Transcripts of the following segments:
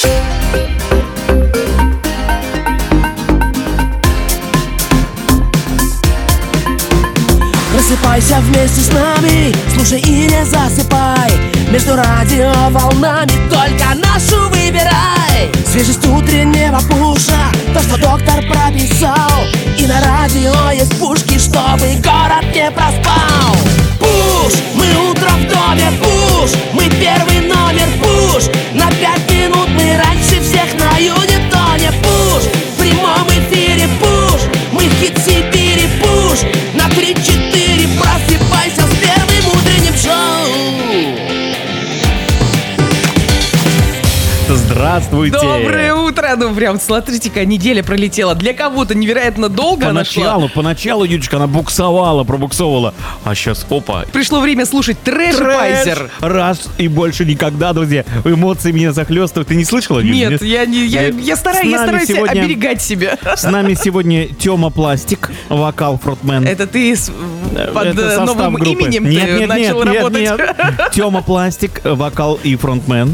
Просыпайся вместе с нами, слушай и не засыпай. Между радиоволнами только нашу выбирай. Свежесть утреннего пуша, то, что доктор прописал. И на радио есть пушки, чтобы город не проспал. Пуш, мы утро в доме, пуш, мы первый номер, пуш. На 5 минут мы раньше всех на Юнитоне. Пуш, в прямом эфире, пуш, мы хит Сибири, пуш. На 3-4 просыпайся с первым утренним шоу. Здравствуйте! Доброе утро! Ну, прям, смотрите-ка, неделя пролетела. Для кого-то невероятно долго она шла. Поначалу, Юдечка, она пробуксовала. А сейчас, опа. Пришло время слушать трэш-пайзер. Раз и больше никогда, друзья. Эмоции меня захлестывают. Ты не слышала, Юдя? Нет, я стараюсь оберегать себя. С нами сегодня Тёма Пластик, вокал, фронтмен. Это ты под новым именем начал работать? Нет. Тёма Пластик, вокал и фронтмен.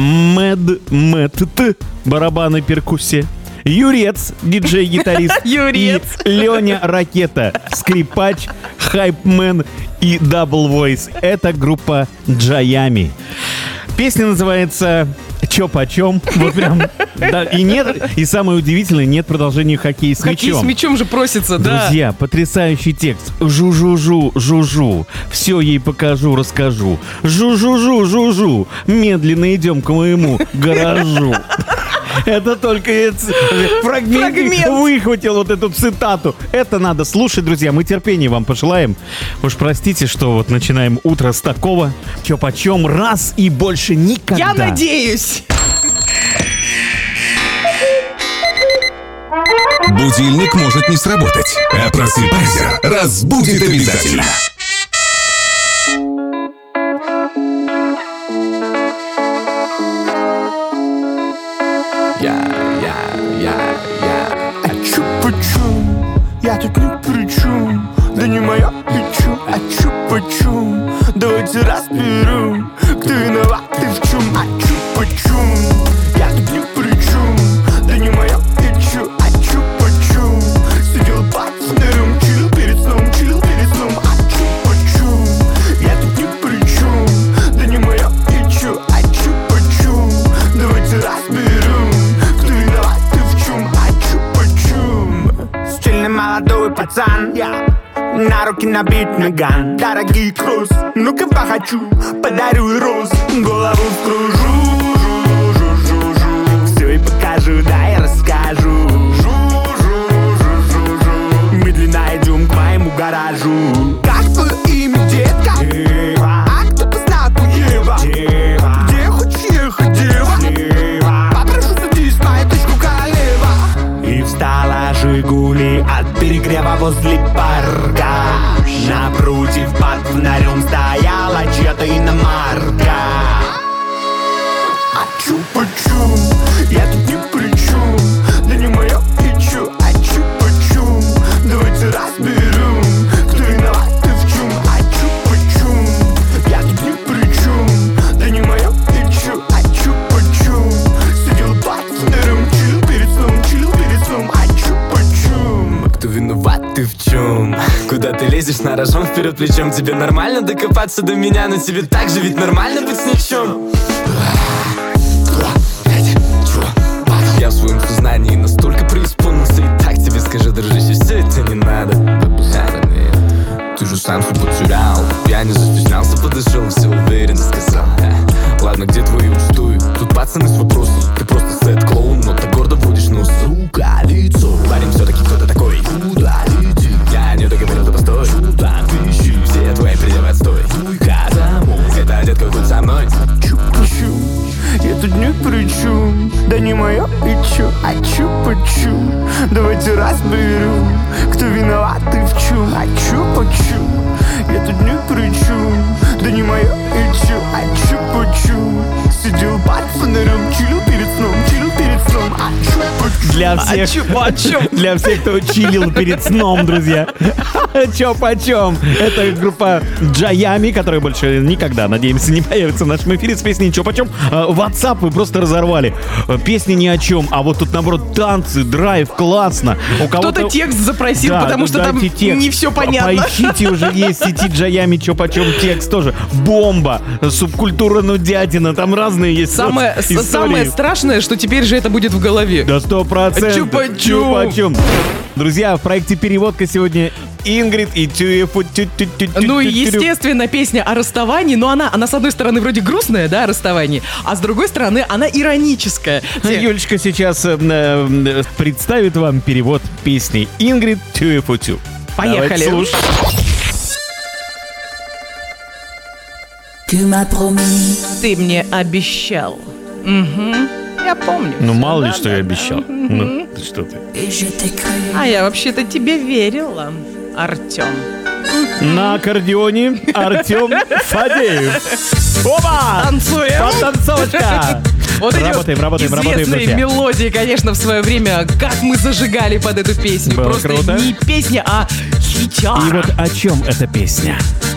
Мэд, барабаны, перкуссия. Юрец, диджей-гитарист. Юрец. И Леня Ракета, скрипач, хайпмен и дабл-войс. Это группа Джаями. Песня называется «Чё почём». Вот прям, да, и нет, и самое удивительное, нет продолжения «Хоккей с мячом». Хоккей с мячом же просится, да. Друзья, потрясающий текст. Жу-жу-жу, жу-жу, все ей покажу, расскажу. Жу-жу-жу, жу-жу, медленно идем к моему гаражу. Это только фрагмент выхватил вот эту цитату. Это надо слушать, друзья. Мы терпения вам пожелаем. Уж простите, что вот начинаем утро с такого. Чё почем, раз и больше никогда. Я надеюсь. Будильник может не сработать, а просыпайся разбудит обязательно. Я тут ни при чем, да не моя печу, а чё почем? Давайте разберем, кто виноват и в чем, а чё почем? Я тут ни при чем, да не моя печу, а чё почем? Сидел под фонарем, чилил перед сном, а чё почем? Я тут ни при чем, да не моя печу, а чё почем? Давайте разберем, кто виноват и в чем, а чё почем? Стильный молодой пацан, я на руки набит наган. Дорогий кросс, ну-ка похочу, подарю роз. Голову вкружу, жу-жу-жу-жу. Все и покажу, да и расскажу. Жу-жу-жу-жу-жу. Медленно идем к моему гаражу. Как твое имя, детка? Ева. А кто по знаку Ева? Ева. Где хочешь ехать, дева? Ева. Попрошу, садись в мою точку, королева. И встала Жигули от перегрева возле парка. Напротив под фонарем стояла чья-то иномарка. А чё почем? Я тут ни при чем, да не моя печу, а чё почем? Давайте разберем, кто виноват и в чем, а чё почем? Я тут ни при чем, да не моя печу, а чё почем? Сидел под фонарем, чилил перед сном, а чё почем? Кто виноват и в чем? Куда ты лезешь на рожон вперед плечом? Тебе нормально докопаться до меня, но тебе так же ведь нормально быть с ничем. Я в своем сознании настолько преисполнился. И так тебе скажу, дружище, все это не надо. Ты же сам все потерял. Я не застеснялся, подошел, все уверенно сказал. Ладно, где твои устои? Тут пацаны с вопросом. Ты просто сет-клоун, но так гордо водишь нос. Сука, лицо. Парень все-таки кто-то такой. Куда лети? Я не договорил, ты постой. Там пищи, все твои пределы отстой. Туйка домой. Это детка будет со мной. Чу-чу. Я тут ни при чем, да не моя печу, а чё почем? Давайте разберем, кто виноват и в чем, а чё почем? Я тут ни при чем, да не моя печу, а чё почем? Сидел под фонарем, чилил перед сном, а Для всех, для всех, кто чилил перед сном, друзья. Чё почем? Это группа Джаями, которая больше никогда, надеемся, не появится в нашем эфире с песней «Чё почем». WhatsApp вы просто разорвали. Песни ни о чем, а вот тут, наоборот, танцы, драйв, классно. Кто-то текст запросил, потому что там не все понятно. Поищите, уже есть в сети Джаями «Чё почем» текст тоже. Бомба, субкультура нудятина, там разные есть самое страшное, что теперь же это будет в голове. Да 100%. Чё почем. Друзья, в проекте «Переводка» сегодня Ингрид и Тюефу. Ну и, естественно, песня о расставании, но она с одной стороны вроде грустная, да, о расставании, а с другой стороны она ироническая. Юлечка сейчас представит вам перевод песни Ингрид Тюефу. Поехали. Ты мне обещал. Угу. Я помню. Ну, мало ли, что я обещал. Ну, что ты? А я вообще-то тебе верила, Артем. На аккордеоне Артем Фадеев. Опа! Танцуем! Подтанцовочка! Вот работаем, известные друзья. мелодии, конечно, в свое время, как мы зажигали под эту песню. Было просто круто. Не песня, а хитяра. И вот о чем эта песня?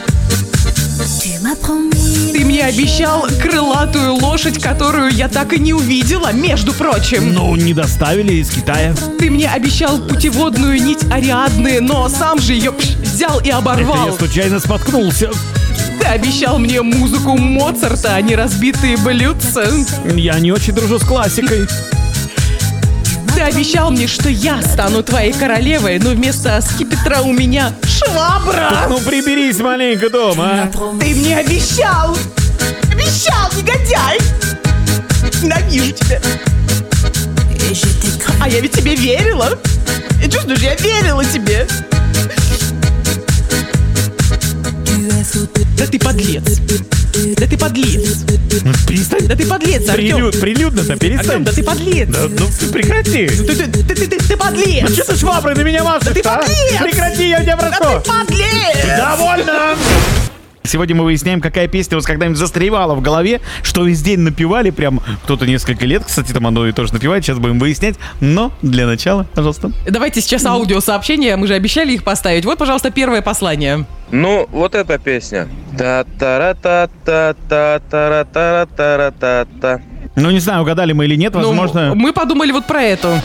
Ты мне обещал крылатую лошадь, которую я так и не увидела, между прочим. Ну, не доставили из Китая. Ты мне обещал путеводную нить Ариадны, но сам же ее взял и Это оборвал. я случайно споткнулся. Ты обещал мне музыку Моцарта, а не разбитые блюдца. Я не очень дружу с классикой. Ты обещал мне, что я стану твоей королевой, но вместо скипетра у меня швабра. Ну, приберись маленько дома, а. Ты мне обещал! Обещал, негодяй! Ненавижу тебя. А я ведь тебе верила. Я чувствую, что я верила тебе. Да ты подлец. Да ты подлец. Перестань. Да ты подлец, Артем. Прилюдно-то перестань. Артем, да ты подлец. Да, ну, прекрати. Ты подлец. Ну, что ты шваброй на меня машешь, ты а? подлец. Прекрати, я тебя прошу. Да ты подлец. Довольно. Сегодня мы выясняем, какая песня у вас когда-нибудь застревала в голове, что весь день напевали, прям кто-то несколько лет, кстати, там оно и тоже напевает, сейчас будем выяснять, но для начала, пожалуйста. Давайте сейчас аудиосообщения, мы же обещали их поставить. Вот, пожалуйста, первое послание. Ну, вот эта песня. Та-та-ра-та-та-та-та-ра-та-ра-та-та. Ну, не знаю, угадали мы или нет, возможно... Ну, мы подумали вот про эту.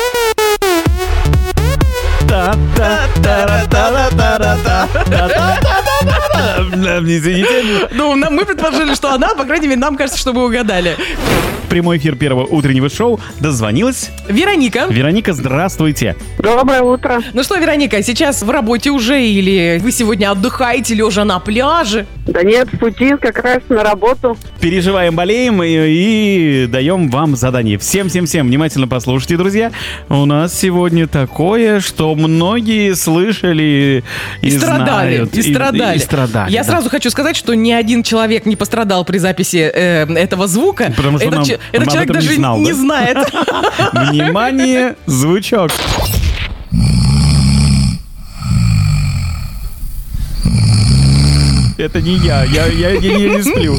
Извините. Ну, мы предположили, что она, по крайней мере, нам кажется, что вы угадали. Прямой эфир первого утреннего шоу. Дозвонилась Вероника. Вероника, здравствуйте. Доброе утро. Ну что, Вероника, сейчас в работе уже или вы сегодня отдыхаете лежа на пляже? Да нет, в пути как раз на работу. Переживаем, болеем и даем вам задание. Всем внимательно послушайте, друзья. У нас сегодня такое, что многие слышали и страдали. знают. И страдали. Я сразу хочу сказать, что ни один человек не пострадал при записи этого звука. Потому что этот человек даже не знает. Внимание, звучок. Это не я не сплю.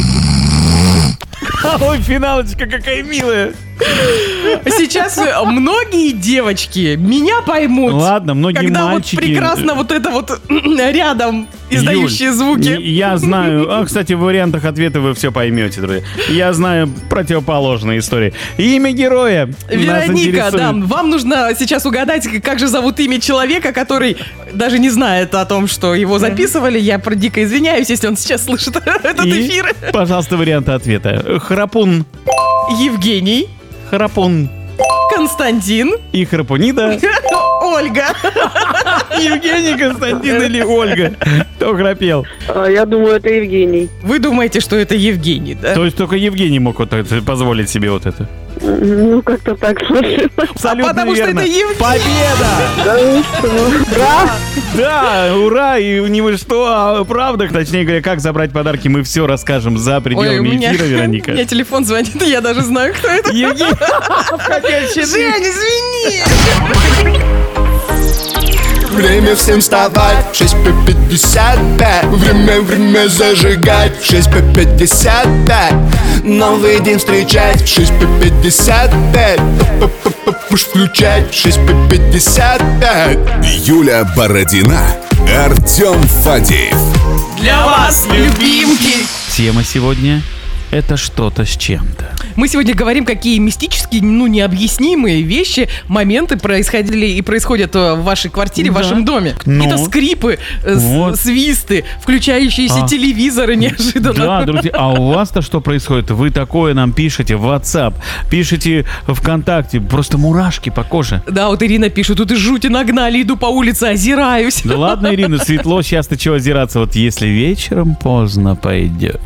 Ой, финалочка какая милая. Сейчас многие девочки меня поймут. Ладно, многие когда мальчики. Вот прекрасно вот это вот рядом издающие Юль, звуки. Я знаю. Кстати, в вариантах ответа вы все поймете, друзья. Я знаю противоположные истории. Имя героя. Вероника, да, вам нужно сейчас угадать, как же зовут имя человека, который даже не знает о том, что его записывали. Я дико извиняюсь, если он сейчас слышит этот эфир. Пожалуйста, варианты ответа. Храпун. Евгений. Храпун. Константин. И Храпунида. Ольга. Евгений, Константин или Ольга? Кто храпел? Я думаю, это Евгений. Вы думаете, что это Евгений, да? То есть только Евгений мог вот это, позволить себе вот это? Ну, как-то так сложилось. Абсолютно потому верно. что это Евгений. Победа! Да вы что? Ура! Да, ура! И не вы что, а правда, точнее говоря, как забрать подарки, мы все расскажем за пределами эфира, Вероника. У меня телефон звонит, и я даже знаю, кто это. Евгений! Жень, извини! время всем вставать. 6 по 55. Время зажигать. 6 по 55. Новый день встречать. 6 по 55. Пуш включать. 6 по 55. Юля Бородина, Артем Фадеев. Для вас, любимки! Тема сегодня — это что-то с чем-то. Мы сегодня говорим, какие мистические, необъяснимые вещи, моменты происходили и происходят в вашей квартире, в вашем доме. Какие-то скрипы, свисты, включающиеся телевизоры неожиданно. Да, друзья, а у вас-то что происходит? Вы такое нам пишете в WhatsApp, пишете ВКонтакте, просто мурашки по коже. Да, вот Ирина пишет, тут и жути нагнали, иду по улице, озираюсь. Да ладно, Ирина, светло, сейчас-то чего озираться? Вот если вечером поздно пойдете.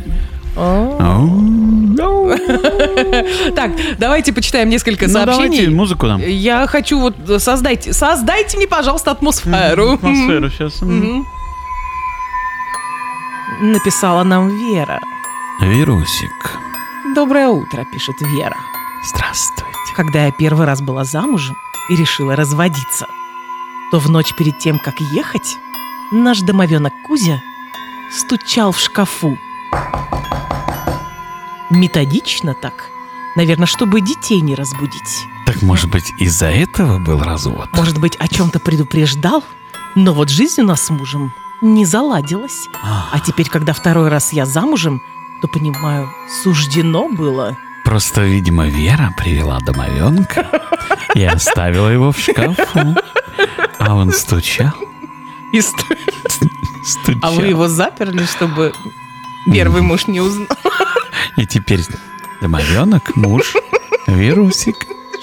Так, давайте почитаем несколько сообщений. Давайте музыку нам. Я хочу вот создайте мне, пожалуйста, атмосферу. Атмосферу сейчас. Написала нам Вера. Вирусик. Доброе утро, пишет Вера. Здравствуйте. Когда я первый раз была замужем и решила разводиться, то в ночь перед тем, как ехать, наш домовенок Кузя стучал в шкафу. Методично так. Наверное, чтобы детей не разбудить. Так, может быть, из-за этого был развод? Может быть, о чем-то предупреждал? Но вот жизнь у нас с мужем не заладилась. А теперь, когда второй раз я замужем, то, понимаю, суждено было. Просто, видимо, Вера привела домовенка и оставила его в шкафу. А он стучал. Стучал. А вы его заперли, чтобы первый муж не узнал? И теперь домовенок, муж, вирусик.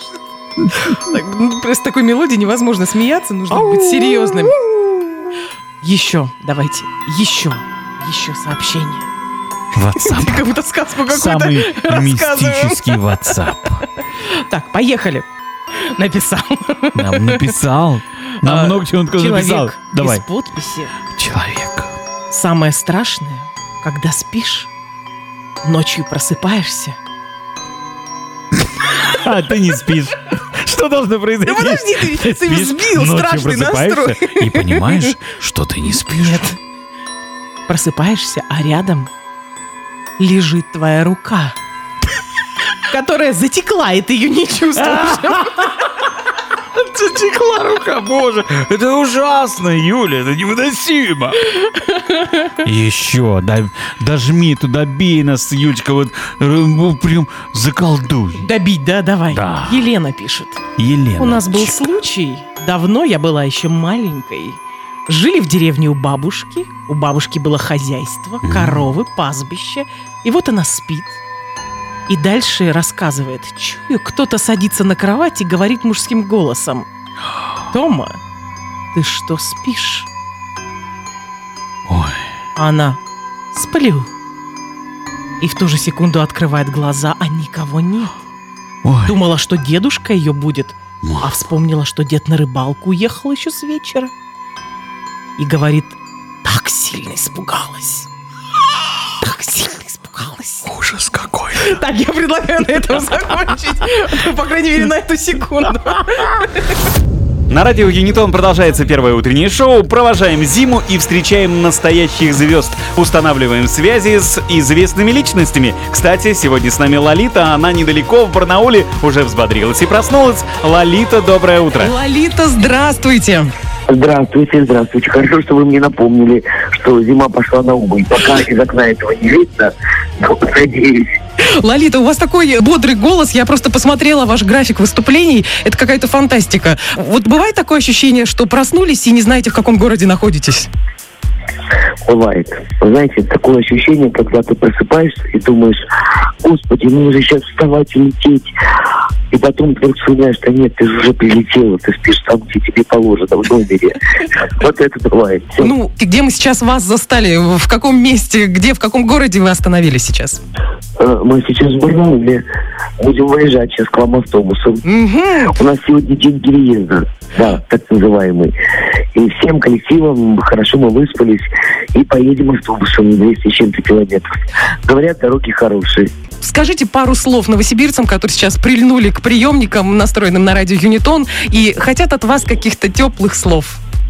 Просто такой мелодии невозможно смеяться, нужно быть серьезным. Еще, давайте, еще сообщение. WhatsApp. Как будто сказку какую-то самый рассказываем. мистический WhatsApp. Так, поехали. Написал. Нам написал. Нам много чего он написал. Человек Давай. из подписи. Человек. Самое страшное, когда спишь, ночью просыпаешься. А ты не спишь. Что должно произойти? Да подожди, ты спишь, взбил ночью страшный просыпаешься настрой. И понимаешь, что ты не спишь. Нет. Просыпаешься, а рядом лежит твоя рука, которая затекла, и ты ее не чувствуешь. Затекла рука, боже. Это ужасно, Юля, это невыносимо. Еще, дожми туда, бей нас, Юлечка, вот прям заколдуй. Добить, да? Давай. Да. Елена пишет. Елена. У нас был случай, давно я была еще маленькой. Жили в деревне у бабушки было хозяйство, коровы, пастбище. И вот она спит. И дальше рассказывает. Чую, кто-то садится на кровать и говорит мужским голосом: «Тома, ты что, спишь?» Ой. А она: «Сплю». И в ту же секунду открывает глаза, а никого нет. Ой. Думала, что дедушка ее будет, а вспомнила, что дед на рыбалку уехал еще с вечера. И говорит: так сильно испугалась. Так сильно испугалась. Ужас какой. Так, я предлагаю на этом закончить. По крайней мере, на эту секунду. На радио Юнитон продолжается первое утреннее шоу. Провожаем зиму и встречаем настоящих звезд. Устанавливаем связи с известными личностями. Кстати, сегодня с нами Лолита. Она недалеко, в Барнауле, уже взбодрилась и проснулась. Лолита, доброе утро. Лолита, здравствуйте. Здравствуйте. Хорошо, что вы мне напомнили, что зима пошла на убыль. Пока из окна этого не видно, но надеюсь. Лолита, у вас такой бодрый голос. Я просто посмотрела ваш график выступлений. Это какая-то фантастика. Вот бывает такое ощущение, что проснулись и не знаете, в каком городе находитесь? Бывает. Вы знаете, такое ощущение, когда ты просыпаешься и думаешь: господи, мне уже сейчас вставать и лететь. И потом вдруг вспоминаешь, что нет, ты же уже прилетела, ты спишь там, где тебе положено, в номере. Вот это бывает. Ну, где мы сейчас вас застали? В каком месте? Где, в каком городе вы остановились сейчас? Мы сейчас в Барнауле. Будем выезжать сейчас к вам автобусом. У нас сегодня день переезда, да, так называемый. И всем коллективом хорошо мы выспались и поедем автобусом 200 с чем-то километров. Говорят, дороги хорошие. Скажите пару слов новосибирцам, которые сейчас прильнули к приемникам, настроенным на радио Юнитон, и хотят от вас каких-то теплых слов.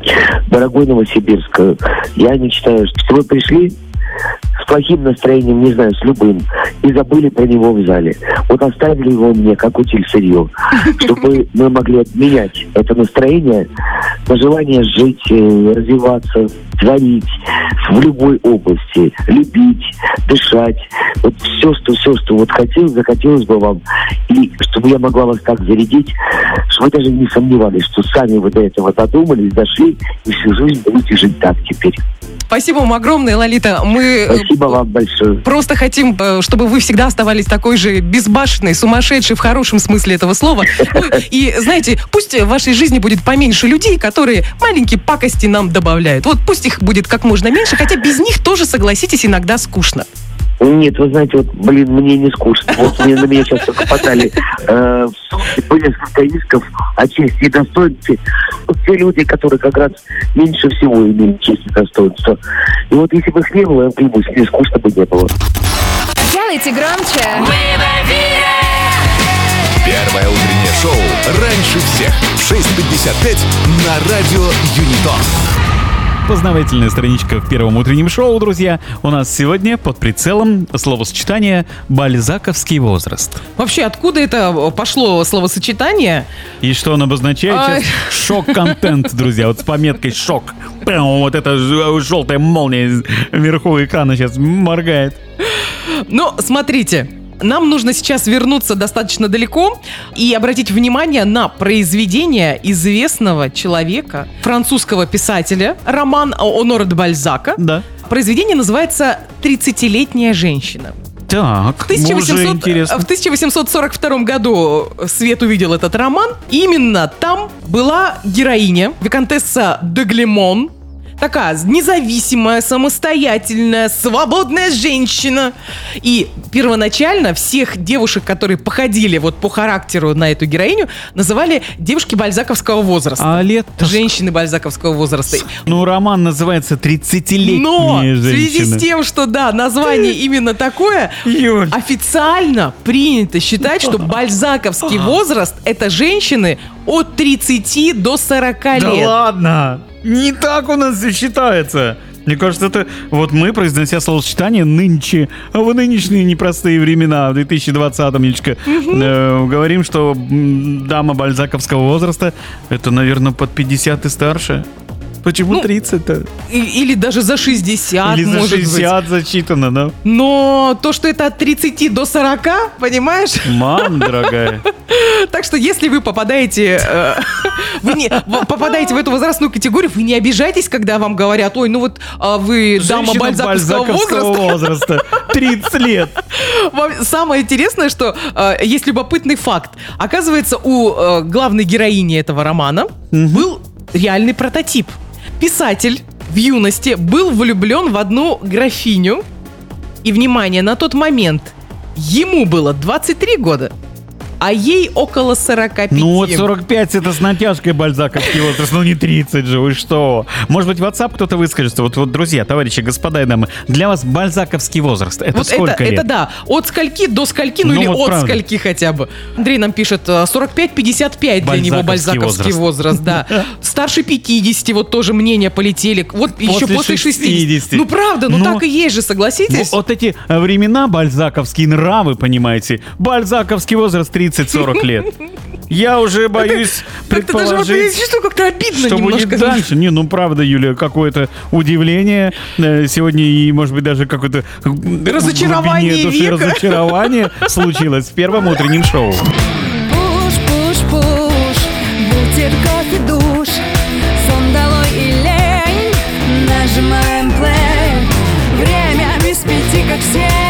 Дорогой Новосибирск, я мечтаю, что вы пришли с плохим настроением, не знаю, с любым, и забыли про него в зале. Вот оставили его мне, как утиль-сырье, чтобы мы могли обменять это настроение на желание жить, развиваться, творить в любой области, любить, дышать. Вот все, что вот захотелось бы вам, и чтобы я могла вас так зарядить, что вы даже не сомневались, что сами вы до этого додумались, дошли, и всю жизнь будете жить так теперь. Спасибо вам огромное, Лолита. Мы Спасибо вам большое. просто хотим, чтобы вы всегда оставались такой же безбашенной, сумасшедшей в хорошем смысле этого слова. И, знаете, пусть в вашей жизни будет поменьше людей, которые маленькие пакости нам добавляют. Вот пусть их будет как можно меньше, хотя без них тоже, согласитесь, иногда скучно. Нет, вы знаете, вот, мне не скучно. Вот на меня сейчас только подали в суд по несколько исков о чести и достоинстве. Вот те люди, которые как раз меньше всего имеют честь и достоинство. И вот если бы их не было, я клянусь, мне скучно бы не было. Делайте громче. Первое утреннее шоу раньше всех в 6:55 на радио Юнитон. Познавательная страничка в первом утреннем шоу, друзья. У нас сегодня под прицелом словосочетание «бальзаковский возраст». Вообще, откуда это пошло словосочетание? И что он обозначает сейчас? Шок-контент, друзья. Вот с пометкой «шок». Прям вот эта желтая молния вверху экрана сейчас моргает. Ну, смотрите. Нам нужно сейчас вернуться достаточно далеко и обратить внимание на произведение известного человека, французского писателя, роман Онора де Бальзака. Да. Произведение называется «30-летняя женщина». Так, уже интересно. В 1842 году свет увидел этот роман. Именно там была героиня, виконтесса де Глемон. Такая независимая, самостоятельная, свободная женщина. И первоначально всех девушек, которые походили вот по характеру на эту героиню, называли девушки бальзаковского возраста. А лет? Женщины бальзаковского возраста. Ну, роман называется «30-летняя Но женщина». в связи с тем, что, да, название именно такое, Юль. официально принято считать, что бальзаковский возраст — это женщины от 30 до 40 лет. Да ладно! Не так у нас все считается. Мне кажется, это вот мы, произнося словосочетание нынче, в нынешние непростые времена, в 2020-м, говорим, что дама бальзаковского возраста, это, наверное, под 50 и старше. Почему 30-то? Или даже за 60, или может быть. за 60 зачитано, да? Но то, что это от 30 до 40, понимаешь? Мам, дорогая. Так что, если вы попадаете в эту возрастную категорию, вы не обижайтесь, когда вам говорят: ой, ну вот вы дама бальзаковского возраста. 30 лет. Самое интересное, что есть любопытный факт. Оказывается, у главной героини этого романа был реальный прототип. Писатель в юности был влюблен в одну графиню. И, внимание, на тот момент ему было 23 года, а ей около 45. Ну вот 45 это с натяжкой бальзаковский возраст, ну не 30 же, вы что? Может быть, в WhatsApp кто-то выскажется. Вот, друзья, товарищи, господа и дамы, для вас бальзаковский возраст, это вот сколько лет? Это да, от скольки до скольки, ну или от правда. Скольки хотя бы. Андрей нам пишет, 45-55 для него бальзаковский возраст, да. Старше 50, вот тоже мнения полетели, вот еще после 60. Ну правда, ну так и есть же, согласитесь? Вот эти времена бальзаковские нравы, понимаете, бальзаковский возраст 30-40 лет. Я уже боюсь предположить, даже, я чувствую, как-то обидно что немножко. Будет дальше. Не, ну правда, Юля, какое-то удивление сегодня и, может быть, даже какое-то разочарование души, разочарование случилось в первом утреннем шоу. Пуш-пуш-пуш, будет кофе, душ, сон долой и лень, нажимаем плей, время без 5, как все.